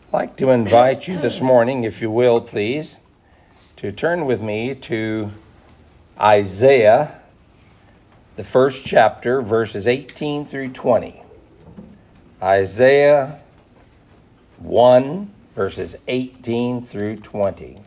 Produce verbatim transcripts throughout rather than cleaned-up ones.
I'd like to invite you this morning, if you will, please, to turn with me to Isaiah, the first chapter, verses eighteen through twenty. Isaiah one, verses eighteen through twenty.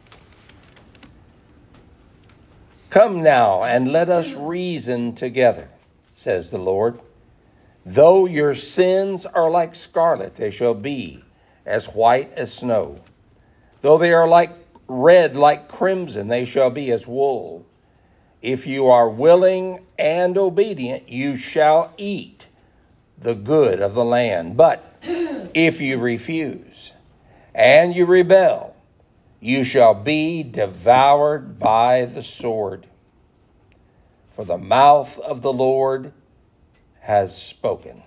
Come now, and let us reason together, says the Lord. Though your sins are like scarlet, they shall be as white as snow. Though they are like red like crimson, they shall be as wool. If you are willing and obedient, you shall eat the good of the land. But if you refuse and you rebel, you shall be devoured by the sword. For the mouth of the Lord has spoken.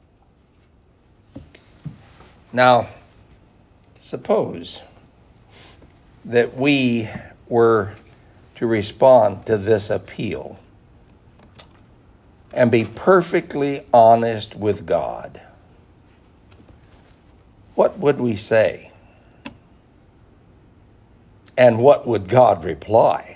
Now, suppose that we were to respond to this appeal and be perfectly honest with God. What would we say? And what would God reply?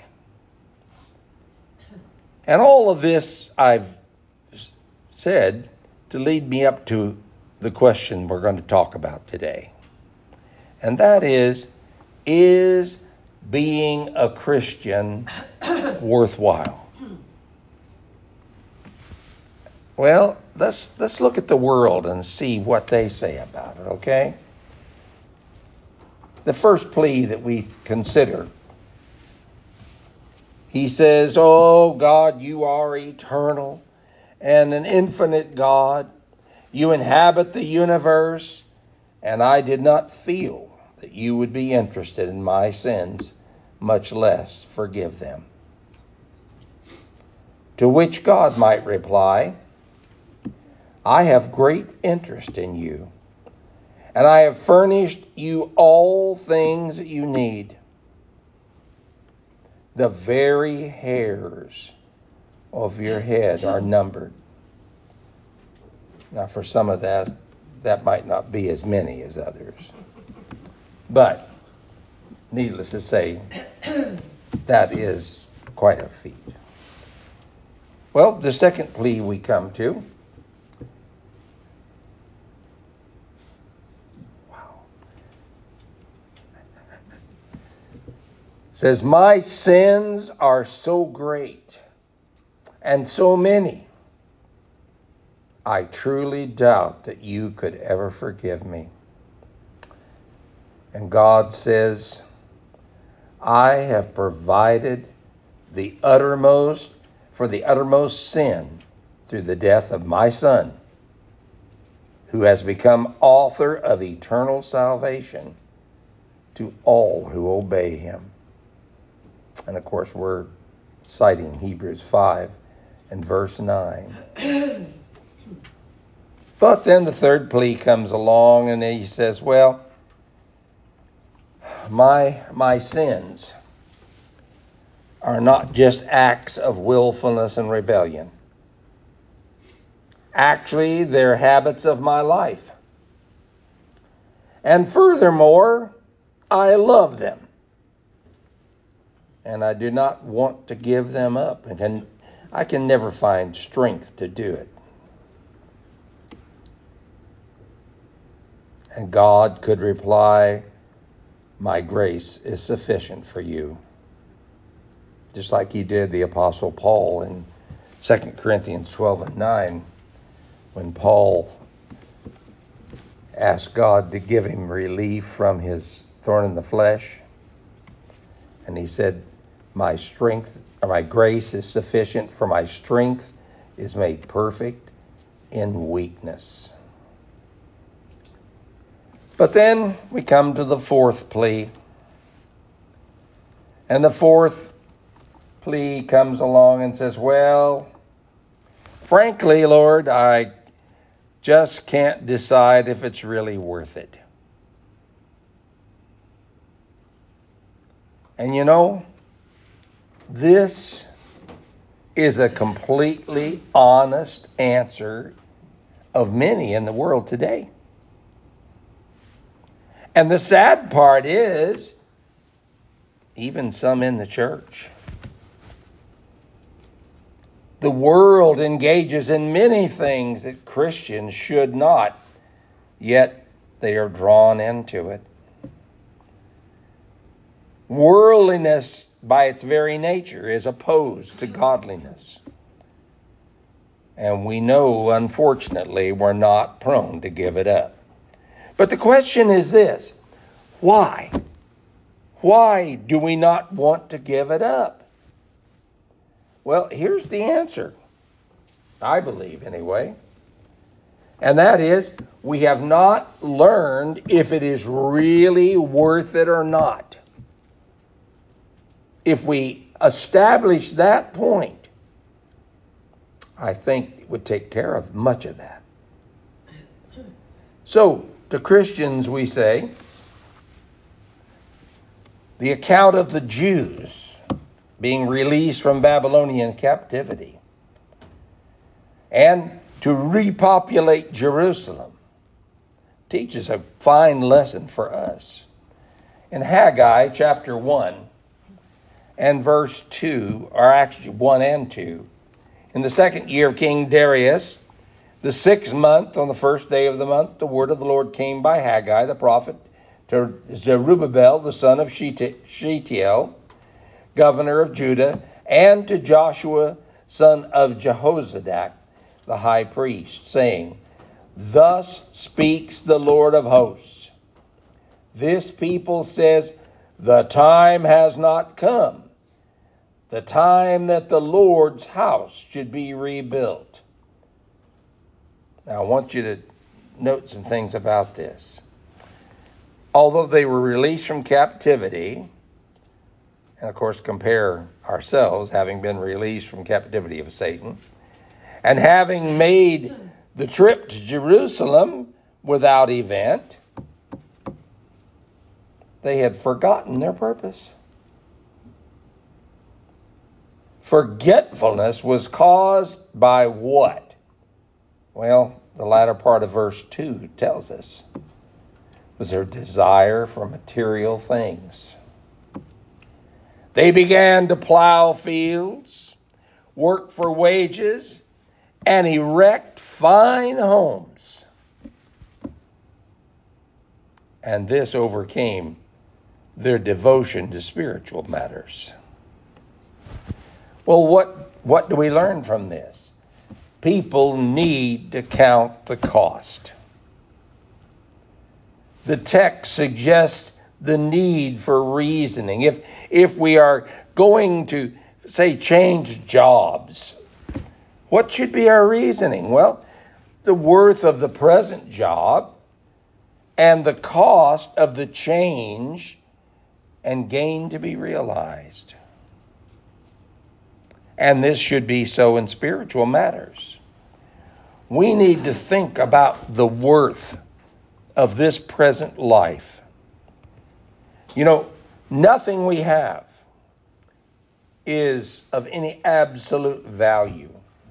And all of this I've said to lead me up to the question we're going to talk about today. And that is, is being a Christian worthwhile? Well, let's let's look at the world and see what they say about it, okay? The first plea that we consider, he says, "Oh God, you are eternal and an infinite God. You inhabit the universe, and I did not feel that you would be interested in my sins, much less forgive them." To which God might reply, "I have great interest in you, and I have furnished you all things that you need. The very hairs of your head are numbered." Now, for some of that, that might not be as many as others. But, needless to say, that is quite a feat. Well, the second plea we come to. Wow. Says, "My sins are so great and so many, I truly doubt that you could ever forgive me." And God says, "I have provided the uttermost for the uttermost sin through the death of my Son, who has become author of eternal salvation to all who obey him." And of course, we're citing Hebrews five and verse nine. But then the third plea comes along, and he says, well, my my sins are not just acts of willfulness and rebellion. Actually, they're habits of my life. And furthermore, I love them. And I do not want to give them up. And can, I can never find strength to do it. And God could reply, "My grace is sufficient for you." Just like he did the Apostle Paul in Second Corinthians twelve and nine, when Paul asked God to give him relief from his thorn in the flesh. And he said, my strength, or my grace is sufficient, for my strength is made perfect in weakness. But then we come to the fourth plea. And the fourth plea comes along and says, well, frankly, Lord, I just can't decide if it's really worth it. And you know, this is a completely honest answer of many in the world today. And the sad part is, even some in the church. The world engages in many things that Christians should not, yet they are drawn into it. Worldliness, by its very nature, is opposed to godliness. And we know, unfortunately, we're not prone to give it up. But the question is this: why? Why do we not want to give it up? Well, here's the answer, I believe anyway. And that is, we have not learned if it is really worth it or not. If we establish that point, I think it would take care of much of that. So, to Christians we say, the account of the Jews being released from Babylonian captivity and to repopulate Jerusalem teaches a fine lesson for us. In Haggai chapter one and verse two, or actually one and two, in the second year of King Darius, the sixth month, on the first day of the month, the word of the Lord came by Haggai the prophet to Zerubbabel, the son of Shealtiel, governor of Judah, and to Joshua, son of Jehozadak, the high priest, saying, Thus speaks the Lord of hosts. This people says, the time has not come, the time that the Lord's house should be rebuilt. Now, I want you to note some things about this. Although they were released from captivity, and of course compare ourselves, having been released from captivity of Satan, and having made the trip to Jerusalem without event, they had forgotten their purpose. Forgetfulness was caused by what? Well, the latter part of verse two tells us. Was their desire for material things. They began to plow fields, work for wages, and erect fine homes. And this overcame their devotion to spiritual matters. Well, what, what do we learn from this? People need to count the cost. The text suggests the need for reasoning. If if we are going to, say, change jobs, what should be our reasoning? Well, the worth of the present job and the cost of the change and gain to be realized. And this should be so in spiritual matters. We need to think about the worth of this present life. You know, nothing we have is of any absolute value.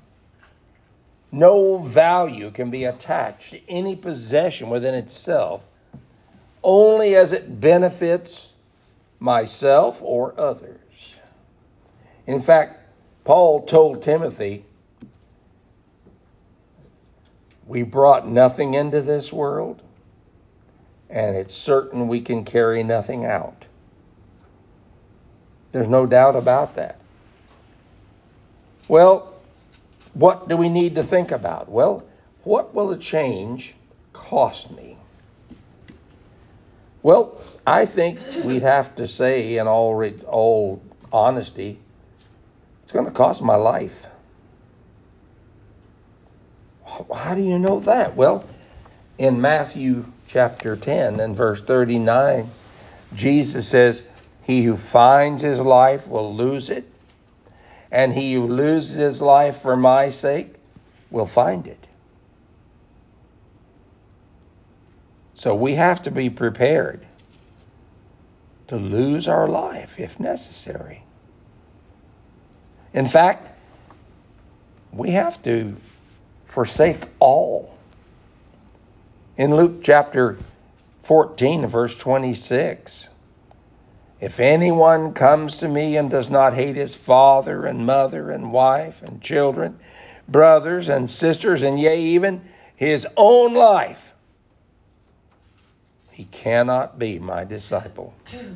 No value can be attached to any possession within itself, only as it benefits myself or others. In fact, Paul told Timothy, we brought nothing into this world, and it's certain we can carry nothing out. There's no doubt about that. Well, what do we need to think about? Well, what will a change cost me? Well, I think we'd have to say in all, all honesty, it's going to cost my life. How do you know that? Well, in Matthew chapter ten and verse thirty-nine, Jesus says, he who finds his life will lose it, and he who loses his life for my sake will find it. So we have to be prepared to lose our life if necessary. In fact, we have to forsake all. In Luke chapter fourteen, verse twenty-six. If anyone comes to me and does not hate his father and mother and wife and children, brothers and sisters, and yea, even his own life, he cannot be my disciple.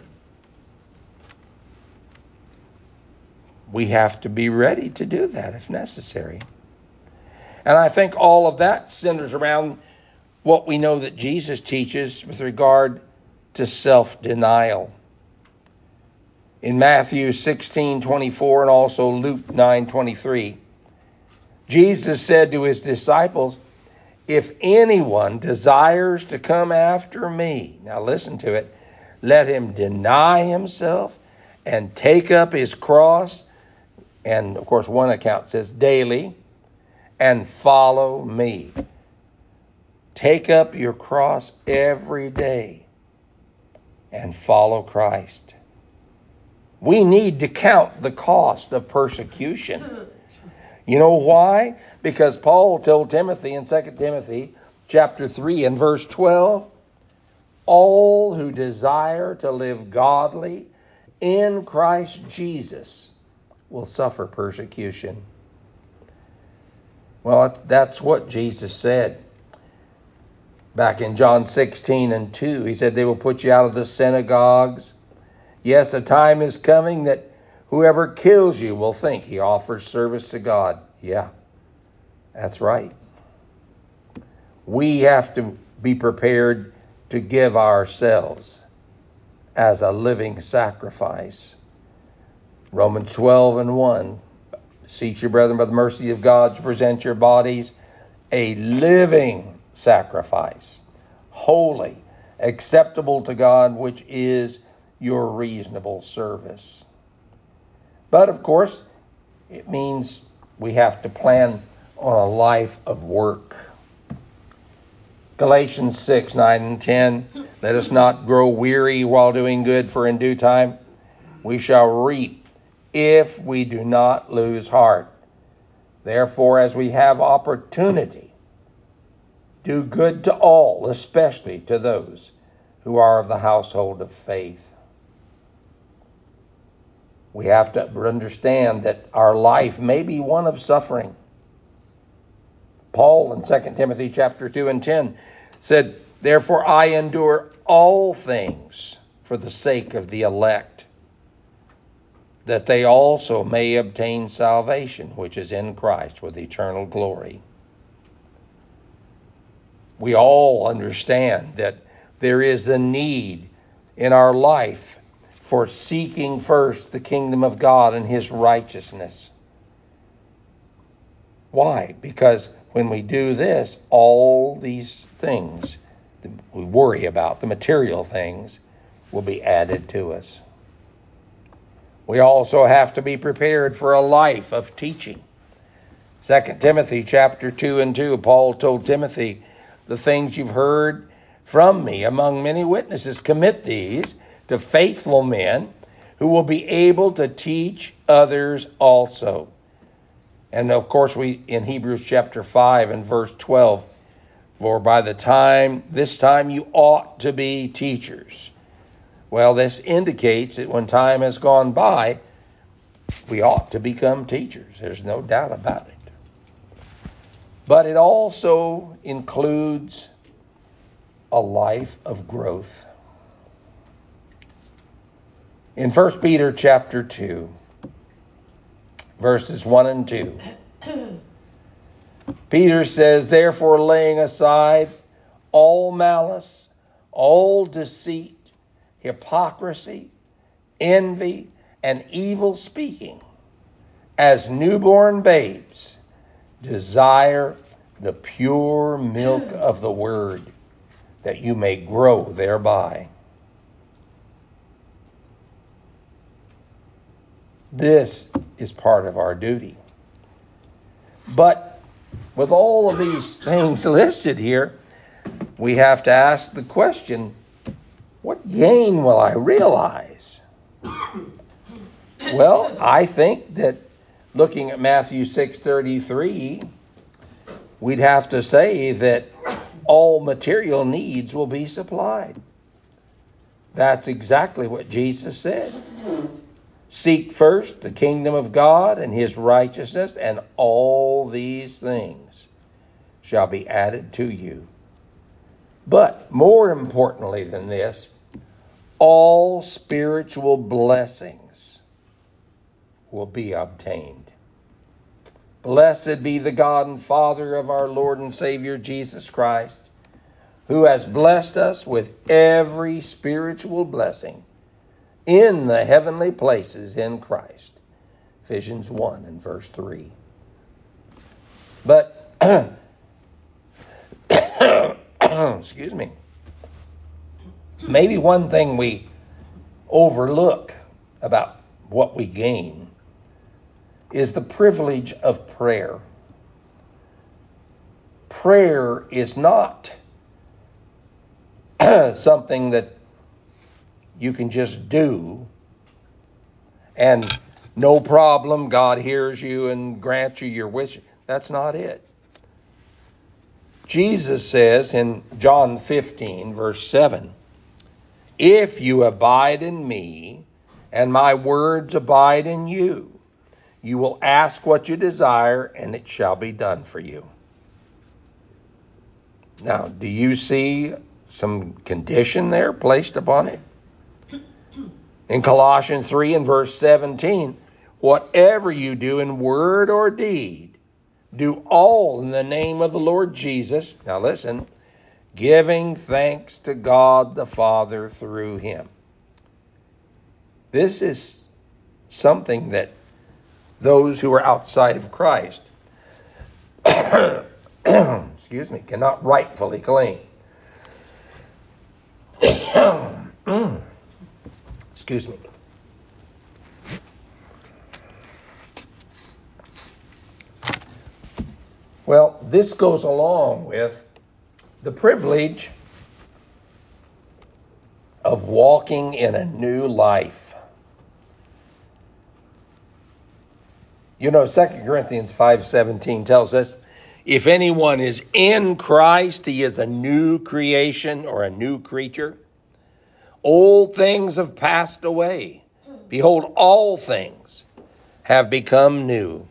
We have to be ready to do that if necessary. And I think all of that centers around what we know that Jesus teaches with regard to self-denial. In Matthew sixteen twenty-four and also Luke nine twenty-three, Jesus said to his disciples, if anyone desires to come after me, now listen to it, let him deny himself and take up his cross, and of course one account says daily, and follow me. Take up your cross every day and follow Christ. We need to count the cost of persecution. You know why? Because Paul told Timothy in Second Timothy chapter three and verse twelve, all who desire to live godly in Christ Jesus will suffer persecution. Well, that's what Jesus said. Back in John sixteen and two, he said they will put you out of the synagogues. Yes, a time is coming that whoever kills you will think he offers service to God. Yeah, that's right. We have to be prepared to give ourselves as a living sacrifice. Romans twelve and one, beseech your brethren by the mercy of God to present your bodies a living sacrifice, holy, acceptable to God, which is your reasonable service. But of course, it means we have to plan on a life of work. Galatians six, nine, and ten, let us not grow weary while doing good, for in due time we shall reap if we do not lose heart. Therefore, as we have opportunity, do good to all, especially to those who are of the household of faith. We have to understand that our life may be one of suffering. Paul in Second Timothy chapter two and ten said, therefore I endure all things for the sake of the elect, that they also may obtain salvation, which is in Christ with eternal glory. We all understand that there is a need in our life for seeking first the kingdom of God and his righteousness. Why? Because when we do this, all these things that we worry about, the material things, will be added to us. We also have to be prepared for a life of teaching. Second Timothy chapter two and two, Paul told Timothy, the things you've heard from me among many witnesses, commit these to faithful men who will be able to teach others also. And of course, we in Hebrews chapter five and verse twelve, for by the time, this time you ought to be teachers. Well, this indicates that when time has gone by, we ought to become teachers. There's no doubt about it. But it also includes a life of growth. In First Peter chapter two, verses one and two, Peter says, therefore laying aside all malice, all deceit, hypocrisy, envy, and evil speaking, as newborn babes, desire the pure milk of the word, that you may grow thereby. This is part of our duty. But with all of these things listed here, we have to ask the question, what gain will I realize? Well, I think that looking at Matthew six thirty-three, we'd have to say that all material needs will be supplied. That's exactly what Jesus said. Seek first the kingdom of God and his righteousness, and all these things shall be added to you. But more importantly than this, all spiritual blessings will be obtained. Blessed be the God and Father of our Lord and Savior Jesus Christ, who has blessed us with every spiritual blessing in the heavenly places in Christ. Ephesians one and verse three. But, excuse me, maybe one thing we overlook about what we gain is the privilege of prayer. Prayer is not something that you can just do and no problem, God hears you and grants you your wish. That's not it. Jesus says in John fifteen, verse seven, if you abide in me and my words abide in you, you will ask what you desire and it shall be done for you. Now, do you see some condition there placed upon it? In Colossians three and verse seventeen, whatever you do in word or deed, do all in the name of the Lord Jesus. Now listen, giving thanks to God the Father through him. This is something that those who are outside of Christ, excuse me, cannot rightfully claim. Excuse me. Well, this goes along with the privilege of walking in a new life. You know, Second Corinthians five seventeen tells us, if anyone is in Christ, he is a new creation or a new creature. Old things have passed away. Behold, all things have become new.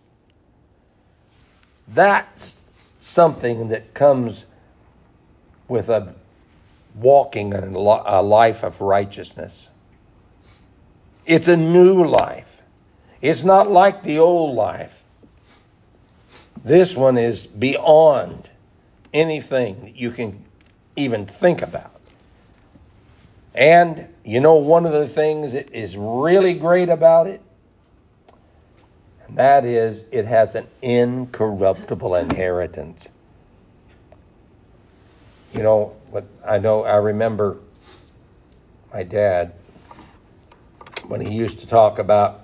That's something that comes with a walking in a life of righteousness. It's a new life. It's not like the old life. This one is beyond anything that you can even think about. And, you know, one of the things that is really great about it, and that is it has an incorruptible inheritance. You know, what I know, I remember my dad, when he used to talk about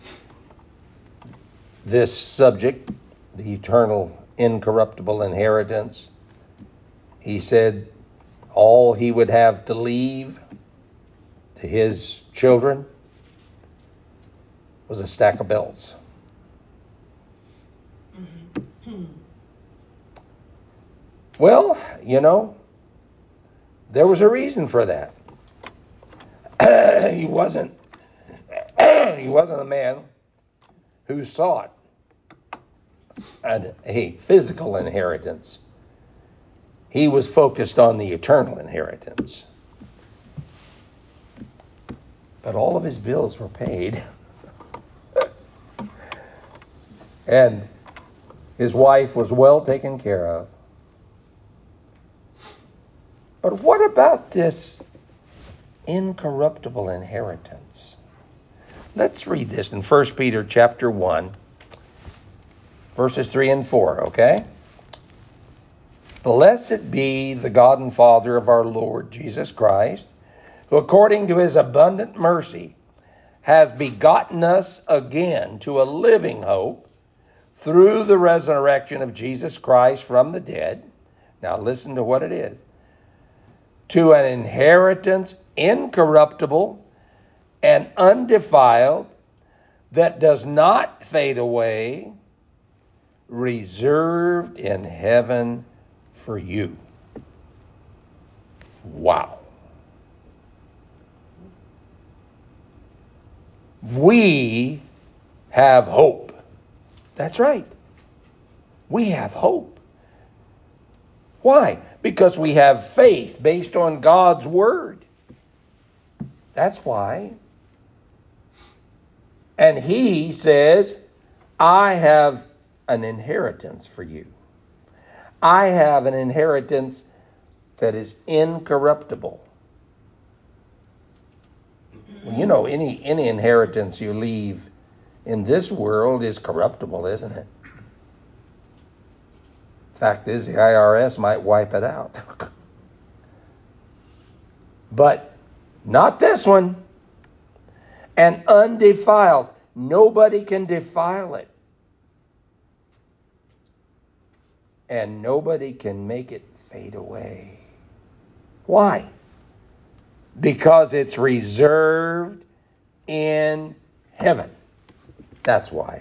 this subject, the eternal incorruptible inheritance, he said all he would have to leave to his children was a stack of bills. Well, you know, there was a reason for that. he wasn't he wasn't a man who sought a, a physical inheritance. He was focused on the eternal inheritance. But all of his bills were paid. And his wife was well taken care of. But what about this incorruptible inheritance? Let's read this in First Peter chapter one, verses three and four, okay? Blessed be the God and Father of our Lord Jesus Christ, who according to his abundant mercy has begotten us again to a living hope through the resurrection of Jesus Christ from the dead. Now listen to what it is. To an inheritance incorruptible and undefiled, that does not fade away, reserved in heaven for you. Wow. We have hope. That's right. We have hope. Why? Because we have faith based on God's word. That's why. And he says, I have an inheritance for you. I have an inheritance that is incorruptible. Well, you know, any any inheritance you leave in this world is corruptible, isn't it? Fact is, the I R S might wipe it out. But not this one. And undefiled. Nobody can defile it. And nobody can make it fade away. Why? Because it's reserved in heaven. That's why.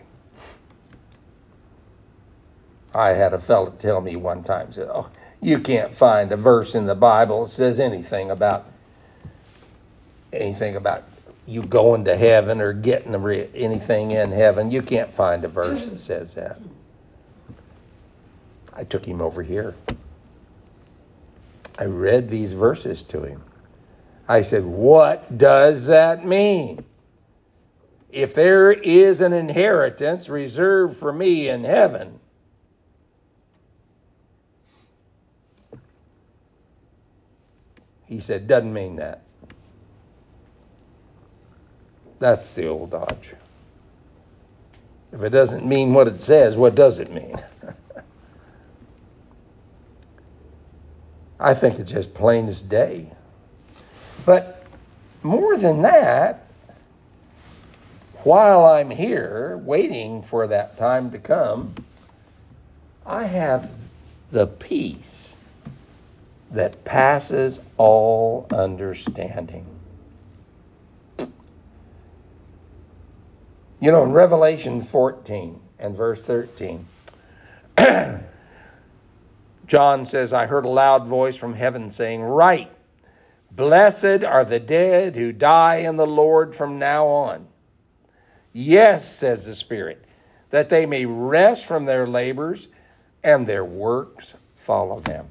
I had a fellow tell me one time, said, oh, you can't find a verse in the Bible that says anything about anything about you going to heaven or getting anything in heaven. You can't find a verse that says that. I took him over here. I read these verses to him. I said, what does that mean? If there is an inheritance reserved for me in heaven, he said, doesn't mean that. That's the old dodge. If it doesn't mean what it says, what does it mean? I think it's just plain as day. But more than that, while I'm here waiting for that time to come, I have the peace that passes all understanding. You know, in Revelation fourteen and verse thirteen, John says, I heard a loud voice from heaven saying, write, blessed are the dead who die in the Lord from now on. Yes, says the Spirit, that they may rest from their labors and their works follow them.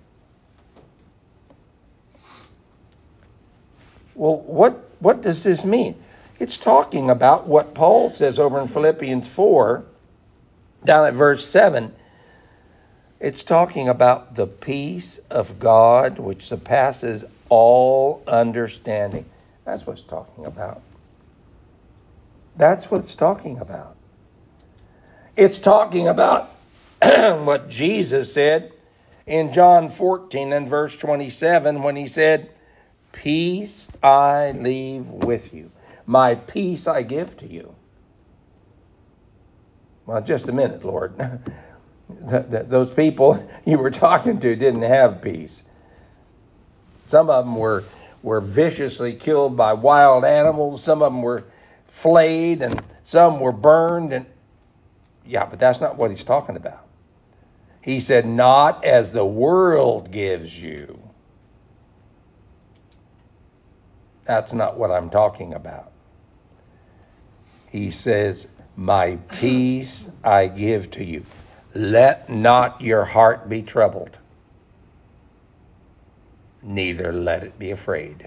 Well, what, what does this mean? It's talking about what Paul says over in Philippians four, down at verse seven. It's talking about the peace of God which surpasses all understanding. That's what it's talking about. That's what it's talking about. It's talking about what Jesus said in John fourteen and verse twenty-seven when he said, peace I leave with you. My peace I give to you. Well, just a minute, Lord. Those people you were talking to didn't have peace. Some of them were, were viciously killed by wild animals. Some of them were flayed and some were burned. And yeah, but that's not what he's talking about. He said, not as the world gives you. That's not what I'm talking about. He says, my peace I give to you. Let not your heart be troubled, neither let it be afraid.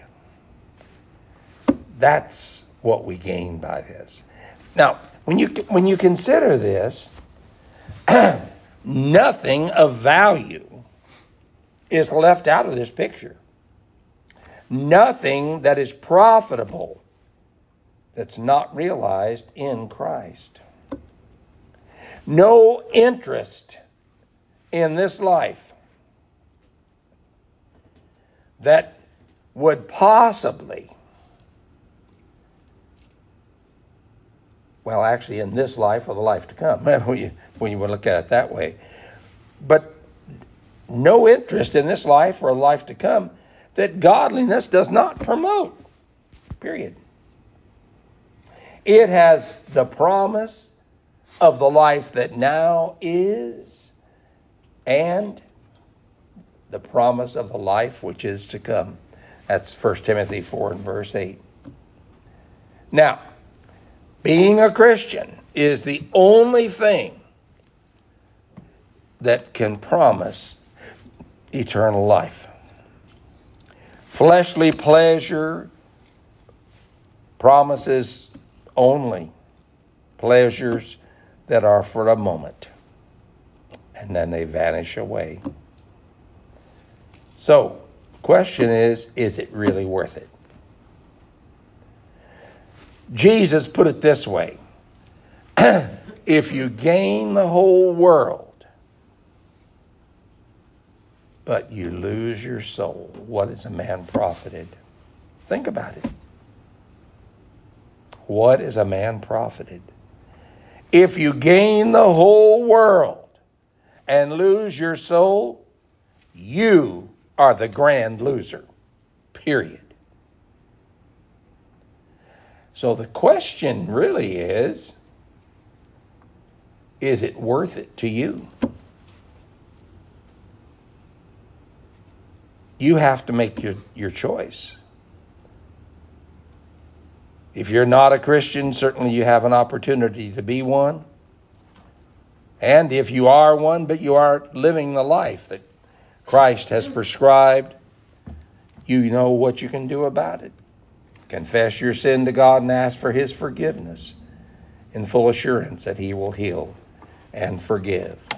That's what we gain by this. Now, when you when you consider this, nothing of value is left out of this picture. Nothing that is profitable that's not realized in Christ. No interest in this life that would possibly, well, actually in this life or the life to come, when you, when you would look at it that way. But no interest in this life or the life to come that godliness does not promote. Period. It has the promise of the life that now is and the promise of the life which is to come. That's First Timothy four and verse eight. Now, being a Christian is the only thing that can promise eternal life. Fleshly pleasure promises only pleasures that are for a moment, and then they vanish away. So, question is, is it really worth it? Jesus put it this way: if you gain the whole world, but you lose your soul, what is a man profited? Think about it. What is a man profited? If you gain the whole world and lose your soul, you are the grand loser. Period. So the question really is, is it worth it to you? You have to make your, your choice. If you're not a Christian, certainly you have an opportunity to be one. And if you are one, but you aren't living the life that Christ has prescribed, you know what you can do about it. Confess your sin to God and ask for His forgiveness in full assurance that He will heal and forgive.